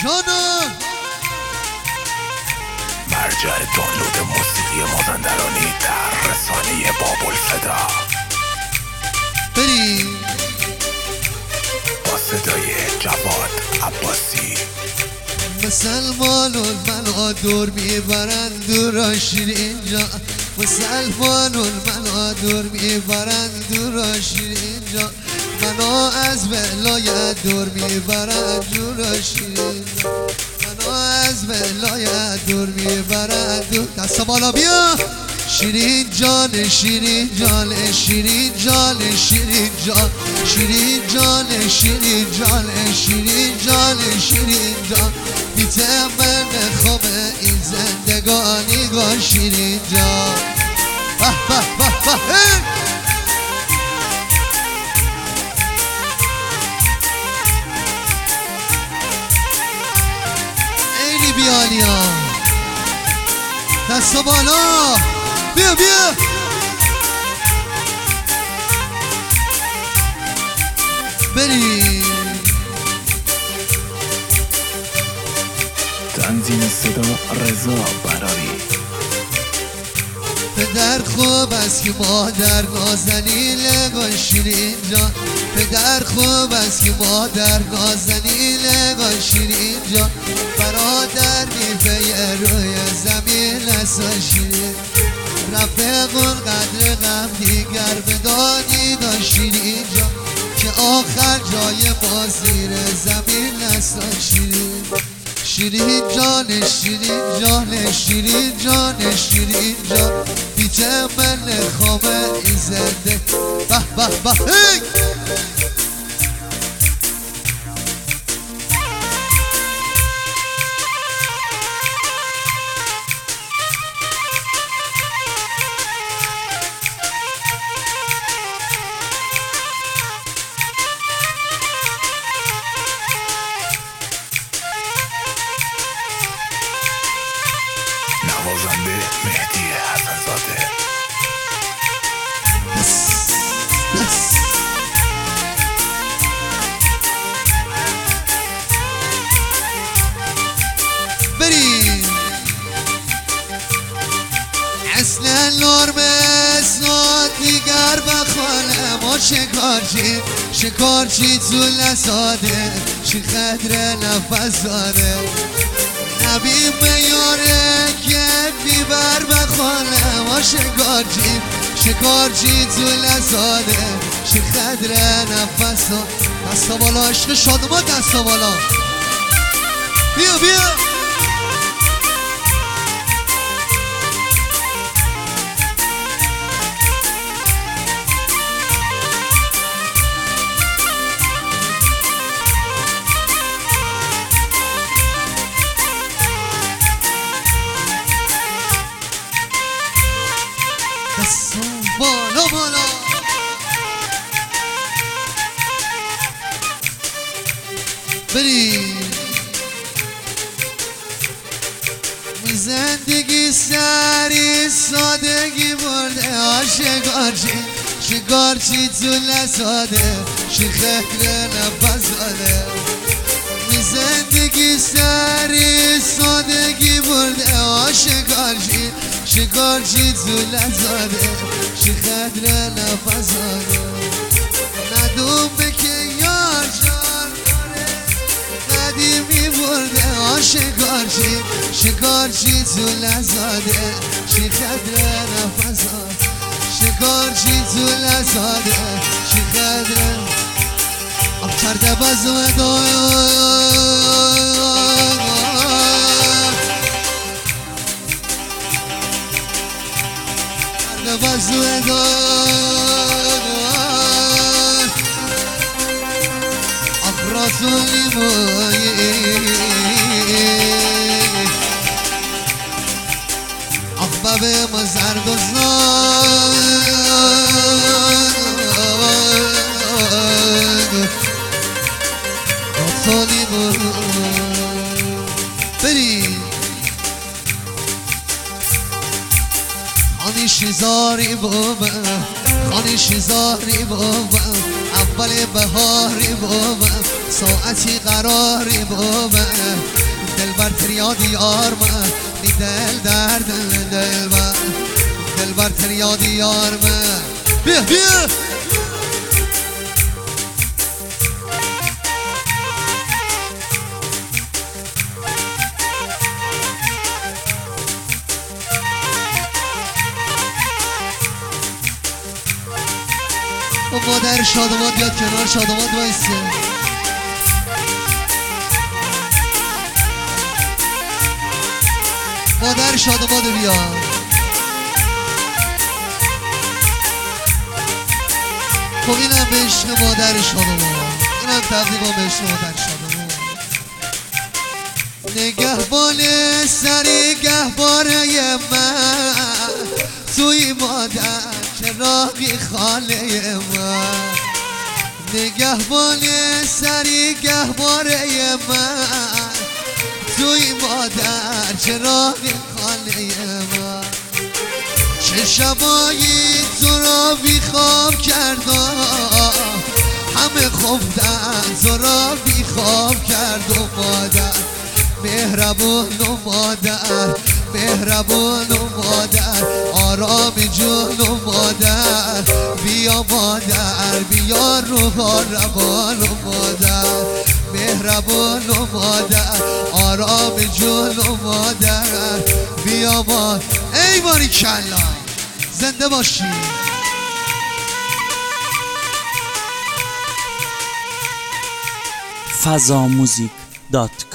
جانم مرجع دانلود موسیقی مازندرانی در رسانه باب‌الفدا بریم با صدای جواد عباسی. مسلمانون منو دور میبرند دورا شیرین جان، مسلمانون منو دور میبرند دورا شیرین جان، منو از ولایت دور میبرند دورا شیرین جان، منو از ولایت دور میبرند دور. دست بالا بیا شیرین جان شیرین جان شیرین جان شیرین جان شیرین جان شیرین جان شیرین جان شیرین جان بی‌تمن خوب این زندگانی گاه شیرین جان. به به به به ایلی بیالیا دست بالا بیا بیا بریم. تنظیم صدا رضا براری. پدر خوب است که مادر نازنین گل شیرین جان، پدر خوب است که مادر نازنین گل شیرین جان، برادر میوه روی زمین است شیرین، رفیقون قدر غم دیگر بدانی دا شیرین جان، که آخر جای ما زیر زمین است شیرین. شیرین جان شیرین جان شیرین جان شیرین جان بی‌تمن خواب این زنده. به به به نوازنده مهدی حسن‌زاده. بریم اصلا نرم اسناد دیگر بخوانه ما شکارچی تو لساده چی خدر نفس داره نبی میاره که بیبر بخوانه ما شکارچی تو لساده چی خدر نفس داره. دستا بالا عشق شادما دستا بالا بیا بیا بالا بالا بریم. زندگی سری سادگی برده شکارچی تو لساده شی خیلی نفس داده. زندگی سری سادگی برده شکارچی تو لساده شی خیلی نفس داده. ندوم بکن یار جان داره قدیمی برده شکارچی تو لساده شی خیلی نفس داده. شکارچی تو لساده شی خیلی آب کرده بزو رسولی مایی اخباب مزرد و زنگ رسولی مایی بریم. آنی خانش زاری بابا خانش زاری بابا اول بهاری بابا ساعتی قراری بابا دل بر تریاد یار من می دل در دل بر دل بر تریاد یار من بیا بیا مادر شادماد بیاد کنار شادماد وایسه مادر شادماد بیاد خب اینم به عشق مادر شادماد اینم تبدیل به عشق مادر شادماد نگهبان سری گهباره من توی مادر چراغی خاله من نگهبان سری گهباره من توی مادر چراغی خاله من چه شبایی تو را بی خواب کردم همه خفتن تو را بی خواب کرد و مادر مهربون و مادر مهربون و مادر آرام جون و مادر بیا مادر بیا روح روان و مادر مهربون و مادر آرام جون و مادر بیا مادر ای باری کلا زنده باشی fazamuzik.com